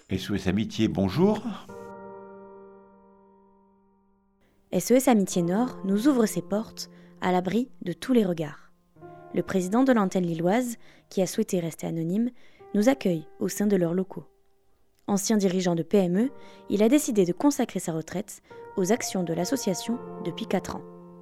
SOS Amitié, bonjour. SOS Amitié Nord nous ouvre ses portes à l'abri de tous les regards. Le président de l'antenne lilloise, qui a souhaité rester anonyme, nous accueille au sein de leurs locaux. Ancien dirigeant de PME, il a décidé de consacrer sa retraite aux actions de l'association depuis 4 ans.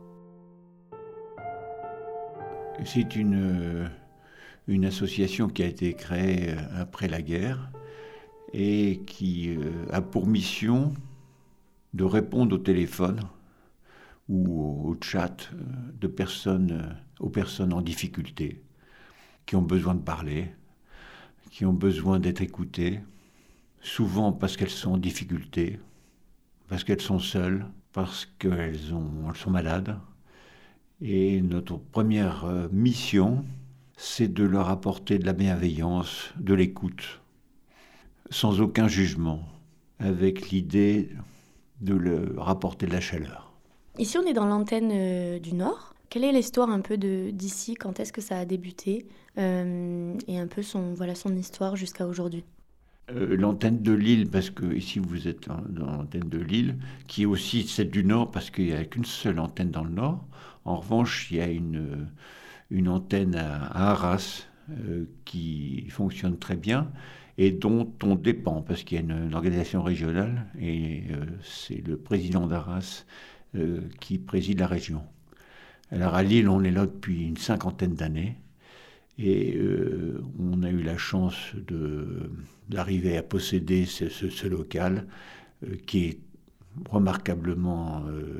C'est une association qui a été créée après la guerre et qui a pour mission de répondre au téléphone ou au chat aux personnes en difficulté, qui ont besoin de parler, qui ont besoin d'être écoutées, souvent parce qu'elles sont en difficulté, parce qu'elles sont seules, parce qu'elles sont malades. Et notre première mission, c'est de leur apporter de la bienveillance, de l'écoute, sans aucun jugement, avec l'idée de leur apporter de la chaleur. Ici, on est dans l'antenne du Nord. Quelle est l'histoire un peu d'ici? Quand est-ce que ça a débuté? Et un peu son histoire jusqu'à aujourd'hui. L'antenne de Lille, parce que ici vous êtes dans l'antenne de Lille, qui est aussi celle du Nord, parce qu'il n'y a qu'une seule antenne dans le Nord. En revanche, il y a une antenne à Arras qui fonctionne très bien et dont on dépend, parce qu'il y a une organisation régionale et c'est le président d'Arras qui préside la région. Alors à Lille, on est là depuis une 50aine d'années. Et on a eu la chance d'arriver à posséder ce local qui est remarquablement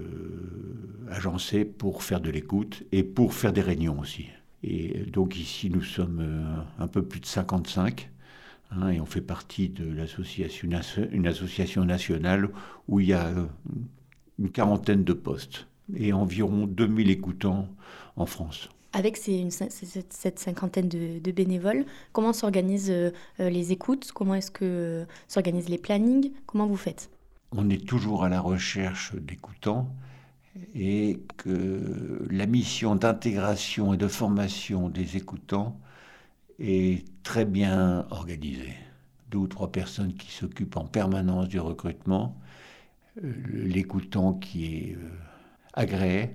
agencé pour faire de l'écoute et pour faire des réunions aussi. Et donc ici, nous sommes un peu plus de 55 et on fait partie de une association nationale où il y a une 40aine de postes et environ 2000 écoutants en France. Avec cette 50aine de bénévoles, comment s'organisent les écoutes? Comment est-ce que s'organisent les plannings? Comment vous faites? On est toujours à la recherche d'écoutants et que la mission d'intégration et de formation des écoutants est très bien organisée. 2 ou 3 personnes qui s'occupent en permanence du recrutement, l'écoutant qui est agréé,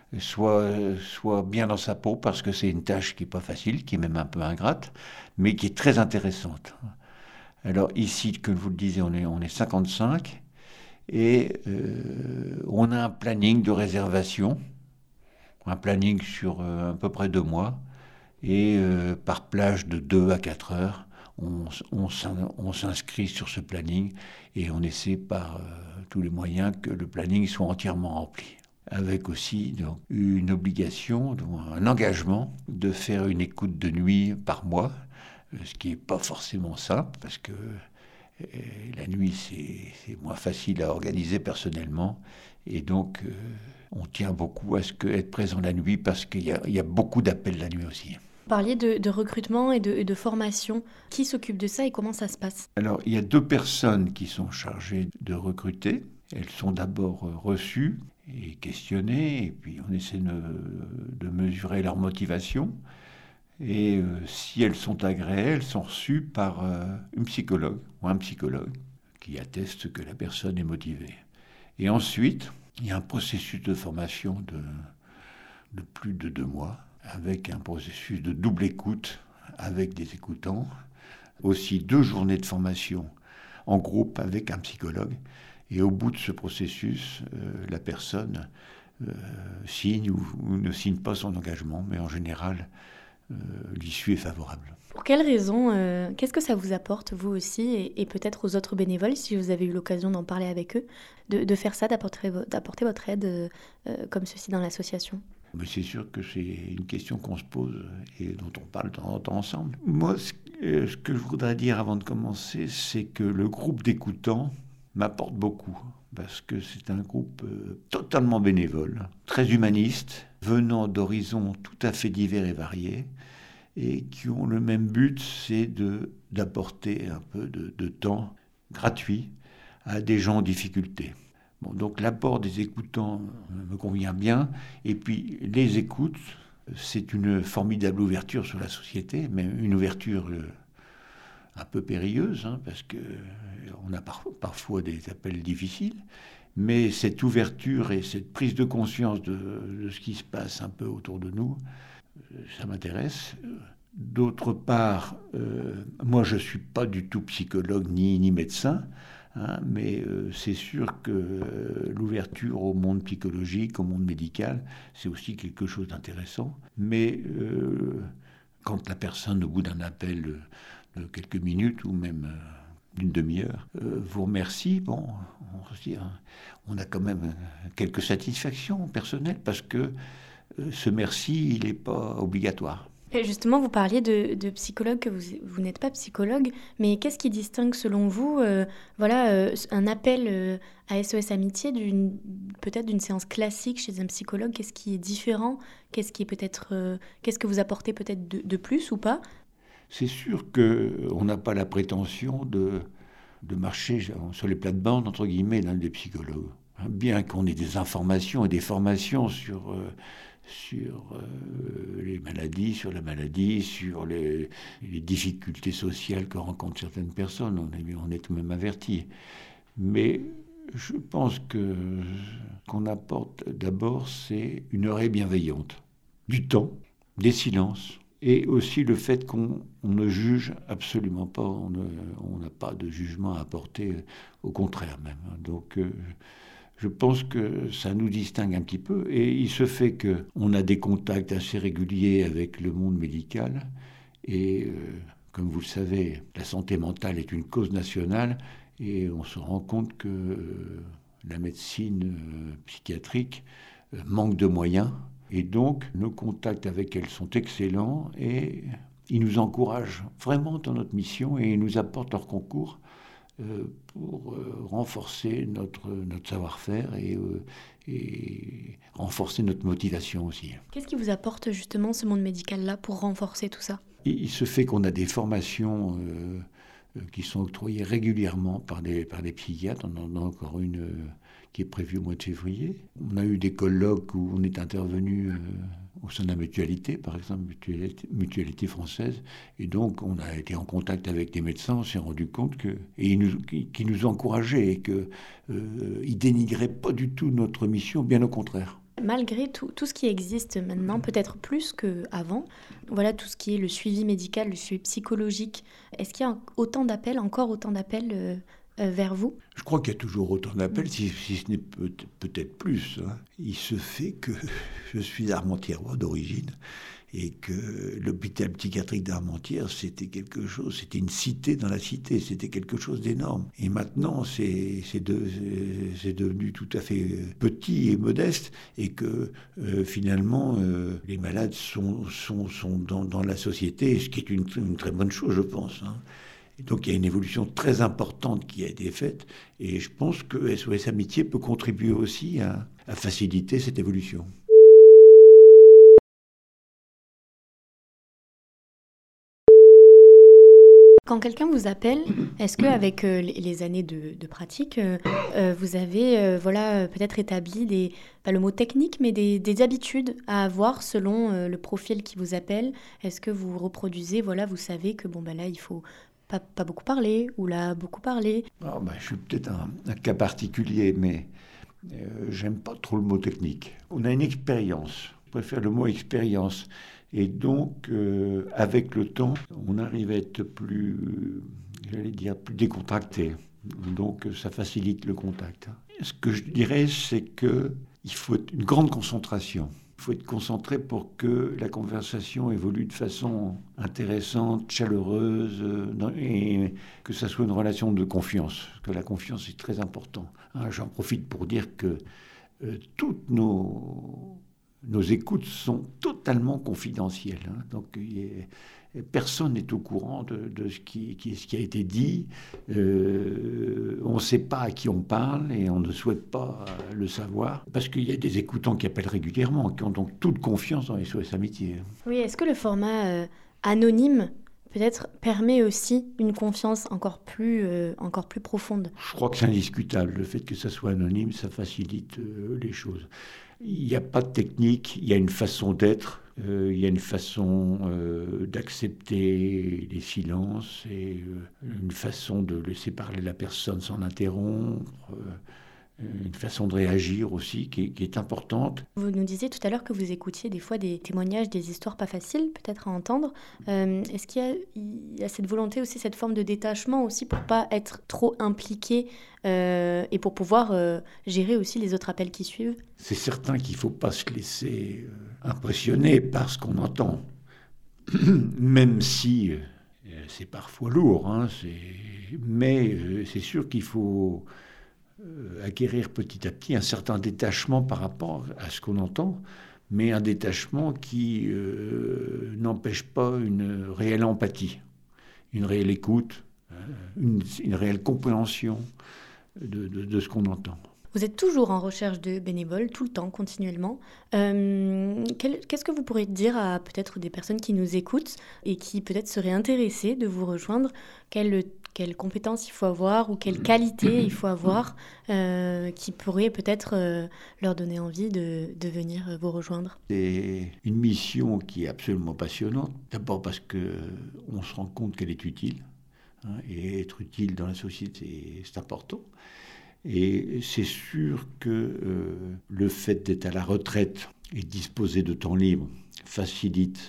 soit bien dans sa peau, parce que c'est une tâche qui n'est pas facile, qui est même un peu ingrate, mais qui est très intéressante. Alors ici, comme vous le disiez, on est 55, et on a un planning de réservation, un planning sur à peu près 2 mois, et par plage de 2 à 4 heures, on s'inscrit sur ce planning, et on essaie par tous les moyens que le planning soit entièrement rempli. Avec aussi donc, une obligation, donc, un engagement de faire une écoute de nuit par mois, ce qui n'est pas forcément simple, parce que la nuit, c'est moins facile à organiser personnellement. Et donc, on tient beaucoup à être présent la nuit, parce qu'il y a beaucoup d'appels la nuit aussi. Vous parliez de recrutement et de formation. Qui s'occupe de ça et comment ça se passe? Alors, il y a 2 personnes qui sont chargées de recruter. Elles sont d'abord reçues et questionnées, et puis on essaie de mesurer leur motivation. Et si elles sont agréées, elles sont reçues par une psychologue ou un psychologue qui atteste que la personne est motivée. Et ensuite, il y a un processus de formation de plus de 2 mois, avec un processus de double écoute avec des écoutants, aussi 2 journées de formation en groupe avec un psychologue. Et au bout de ce processus, la personne signe ou ne signe pas son engagement, mais en général, l'issue est favorable. Pour quelles raisons? Qu'est-ce que ça vous apporte, vous aussi, et peut-être aux autres bénévoles, si vous avez eu l'occasion d'en parler avec eux, de faire ça, d'apporter votre aide comme ceci dans l'association? Mais c'est sûr que c'est une question qu'on se pose et dont on parle de temps en temps ensemble. Moi, ce que je voudrais dire avant de commencer, c'est que le groupe d'écoutants m'apporte beaucoup, parce que c'est un groupe totalement bénévole, très humaniste, venant d'horizons tout à fait divers et variés, et qui ont le même but, c'est d'apporter un peu de temps gratuit à des gens en difficulté. Bon, donc l'apport des écoutants me convient bien, et puis les écoutes, c'est une formidable ouverture sur la société, mais une ouverture un peu périlleuse, parce qu'on a parfois des appels difficiles. Mais cette ouverture et cette prise de conscience de ce qui se passe un peu autour de nous, ça m'intéresse. D'autre part, moi je ne suis pas du tout psychologue ni médecin, mais c'est sûr que l'ouverture au monde psychologique, au monde médical, c'est aussi quelque chose d'intéressant. Mais quand la personne, au bout d'un appel de quelques minutes ou même d'une demi-heure, vous remercie, on a quand même quelques satisfactions personnelles parce que ce merci, il n'est pas obligatoire. Et justement, vous parliez de psychologue, que vous n'êtes pas psychologue, mais qu'est-ce qui distingue selon vous un appel à SOS Amitié peut-être d'une séance classique chez un psychologue? Qu'est-ce qui est différent? Qu'est-ce que vous apportez peut-être de plus ou pas? C'est sûr qu'on n'a pas la prétention de marcher sur les plates-bandes, entre guillemets, des psychologues. Bien qu'on ait des informations et des formations sur les maladies, sur la maladie, sur les difficultés sociales que rencontrent certaines personnes, on est tout de même averti. Mais je pense que ce qu'on apporte d'abord, c'est une oreille bienveillante, du temps, des silences, et aussi le fait qu'on ne juge absolument pas, on n'a pas de jugement à apporter, au contraire même. Donc je pense que ça nous distingue un petit peu, et il se fait qu'on a des contacts assez réguliers avec le monde médical, et comme vous le savez, la santé mentale est une cause nationale, et on se rend compte que la médecine psychiatrique manque de moyens. Et donc, nos contacts avec elle sont excellents et ils nous encouragent vraiment dans notre mission et ils nous apportent leur concours pour renforcer notre savoir-faire et renforcer notre motivation aussi. Qu'est-ce qui vous apporte justement ce monde médical-là pour renforcer tout ça? Il se fait qu'on a des formations qui sont octroyées régulièrement par des psychiatres. On en a encore une qui est prévue au mois de février. On a eu des colloques où on est intervenu au sein de la mutualité, par exemple, mutualité française. Et donc, on a été en contact avec des médecins, on s'est rendu compte qu'ils nous encourageaient et qu'ils ne dénigraient pas du tout notre mission, bien au contraire. Malgré tout ce qui existe maintenant, peut-être plus qu'avant, voilà tout ce qui est le suivi médical, le suivi psychologique, est-ce qu'il y a encore autant d'appels vers vous? Je crois qu'il y a toujours autant d'appels, si ce n'est peut-être plus. Il se fait que je suis armentiérois d'origine et que l'hôpital psychiatrique d'Armentières, c'était une cité dans la cité, c'était quelque chose d'énorme. Et maintenant, c'est devenu tout à fait petit et modeste et que finalement, les malades sont dans la société, ce qui est une très bonne chose, je pense. Et donc il y a une évolution très importante qui a été faite et je pense que SOS Amitié peut contribuer aussi à faciliter cette évolution. Quand quelqu'un vous appelle, est-ce qu'avec les années de pratique, vous avez peut-être établi pas le mot technique, mais des habitudes à avoir selon le profil qui vous appelle? Est-ce que vous reproduisez, vous savez que là, il faut pas beaucoup parler, ou là, beaucoup parler? Je suis peut-être un cas particulier, mais j'aime pas trop le mot technique. On a une expérience, je préfère le mot expérience. Et donc, avec le temps, on arrive à être plus décontracté. Donc, ça facilite le contact. Ce que je dirais, c'est qu'il faut une grande concentration. Il faut être concentré pour que la conversation évolue de façon intéressante, chaleureuse, et que ça soit une relation de confiance. Parce que la confiance est très importante. J'en profite pour dire que toutes nos écoutes sont totalement confidentielles. Donc, personne n'est au courant de ce qui a été dit. On ne sait pas à qui on parle et on ne souhaite pas le savoir. Parce qu'il y a des écoutants qui appellent régulièrement, qui ont donc toute confiance dans SOS Amitié. Oui, est-ce que le format anonyme peut-être permet aussi une confiance encore plus profonde? Je crois que c'est indiscutable. Le fait que ça soit anonyme, ça facilite les choses. Il n'y a pas de technique, il y a une façon d'être. Il y a une façon d'accepter les silences et une façon de laisser parler la personne sans l'interrompre. Une façon de réagir aussi qui est importante. Vous nous disiez tout à l'heure que vous écoutiez des fois des témoignages, des histoires pas faciles peut-être à entendre. Est-ce qu'il y a cette volonté aussi, cette forme de détachement aussi pour pas être trop impliqué et pour pouvoir gérer aussi les autres appels qui suivent ? C'est certain qu'il ne faut pas se laisser impressionner par ce qu'on entend, même si c'est parfois lourd, mais c'est sûr qu'il faut acquérir petit à petit un certain détachement par rapport à ce qu'on entend, mais un détachement qui n'empêche pas une réelle empathie, une réelle écoute, une réelle compréhension de ce qu'on entend. Vous êtes toujours en recherche de bénévoles, tout le temps, continuellement. Qu'est-ce que vous pourriez dire à peut-être des personnes qui nous écoutent et qui peut-être seraient intéressées de vous rejoindre ? Quelles compétences il faut avoir ou quelles qualités il faut avoir qui pourraient peut-être leur donner envie de venir vous rejoindre ? C'est une mission qui est absolument passionnante. D'abord parce qu'on se rend compte qu'elle est utile. Et être utile dans la société, c'est important. Et c'est sûr que le fait d'être à la retraite et disposer de temps libre facilite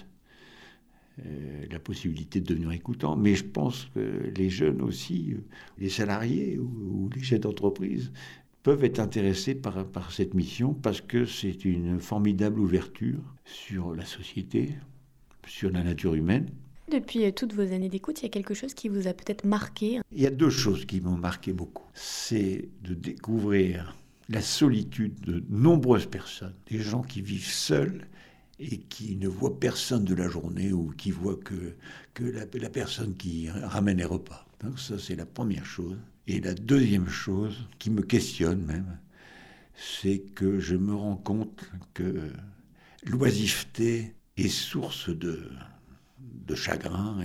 la possibilité de devenir écoutant. Mais je pense que les jeunes aussi, les salariés ou les chefs d'entreprise peuvent être intéressés par cette mission parce que c'est une formidable ouverture sur la société, sur la nature humaine. Depuis toutes vos années d'écoute, il y a quelque chose qui vous a peut-être marqué ? Il y a deux choses qui m'ont marqué beaucoup. C'est de découvrir la solitude de nombreuses personnes, des gens qui vivent seuls et qui ne voient personne de la journée ou qui voient que la personne qui ramène les repas. Donc ça, c'est la première chose. Et la deuxième chose qui me questionne même, c'est que je me rends compte que l'oisiveté est source de chagrin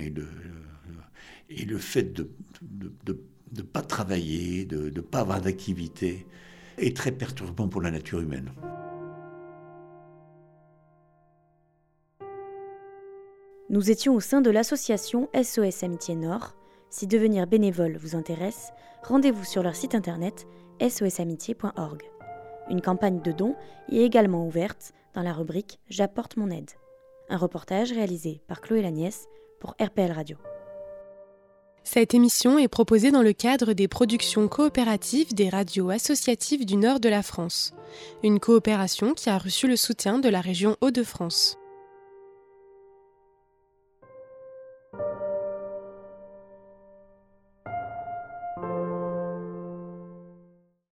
et le fait de pas travailler, de pas avoir d'activité est très perturbant pour la nature humaine. Nous étions au sein de l'association SOS Amitié Nord. Si devenir bénévole vous intéresse, rendez-vous sur leur site internet sosamitié.org. Une campagne de dons y est également ouverte dans la rubrique « J'apporte mon aide ». Un reportage réalisé par Chloé Lagnès pour RPL Radio. Cette émission est proposée dans le cadre des productions coopératives des radios associatives du nord de la France. Une coopération qui a reçu le soutien de la région Hauts-de-France.